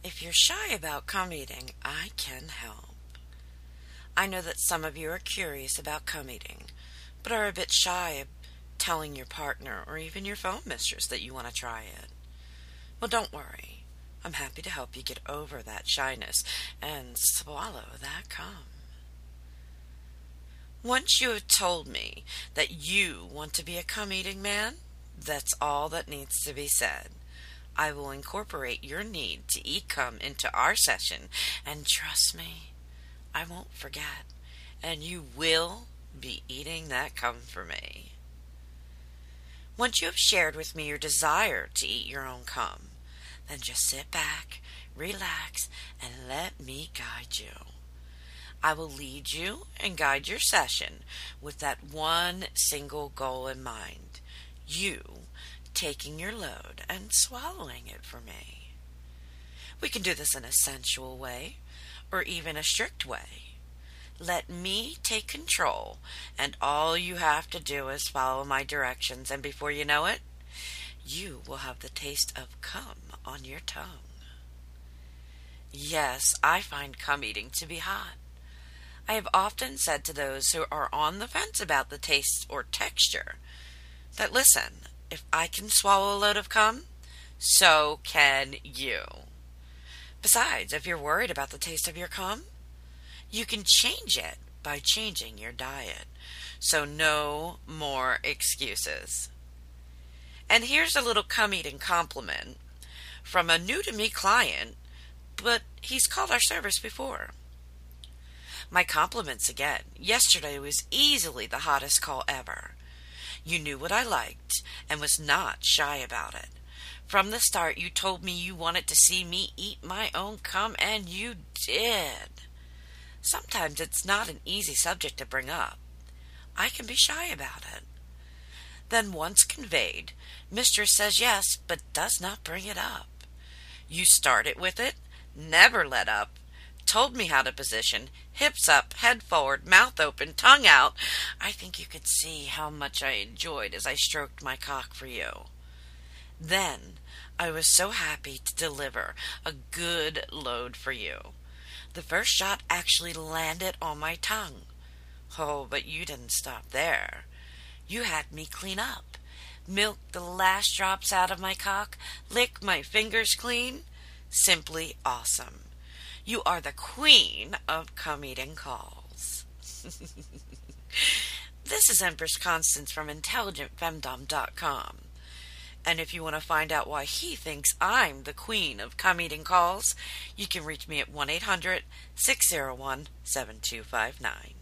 If you're shy about cum eating, I can help. I know that some of you are curious about cum eating, but are a bit shy of telling your partner or even your phone mistress that you want to try it. Well, don't worry. I'm happy to help you get over that shyness and swallow that cum. Once you have told me that you want to be a cum-eating man, that's all that needs to be said. I will incorporate your need to eat cum into our session, and trust me, I won't forget, and you will be eating that cum for me. Once you have shared with me your desire to eat your own cum, then just sit back, relax, and let me guide you. I will lead you and guide your session with that one single goal in mind. You taking your load and swallowing it for me. We can do this in a sensual way or even a strict way. Let me take control, and all you have to do is follow my directions, and before you know it, you will have the taste of cum on your tongue. Yes, I find cum eating to be hot. I have often said to those who are on the fence about the taste or texture that, listen, if I can swallow a load of cum, so can you. Besides, if you're worried about the taste of your cum, you can change it by changing your diet. So no more excuses. And here's a little cum-eating compliment from a new-to-me client, but he's called our service before. My compliments again. Yesterday was easily the hottest call ever. You knew what I liked and was not shy about it. From the start, you told me you wanted to see me eat my own cum, and you did. Sometimes it's not an easy subject to bring up. I can be shy about it. Then once conveyed, mistress says yes, but does not bring it up. You started with it, never let up, told me how to position, hips up, head forward, mouth open, tongue out. I think you could see how much I enjoyed as I stroked my cock for you. Then I was so happy to deliver a good load for you. The first shot actually landed on my tongue. Oh, but you didn't stop there. You had me clean up, milk the last drops out of my cock, lick my fingers clean. Simply awesome. You are the queen of cum-eating calls. This is Empress Constance from IntelligentFemdom.com. And if you want to find out why he thinks I'm the queen of cum-eating calls, you can reach me at 1-800-601-7259.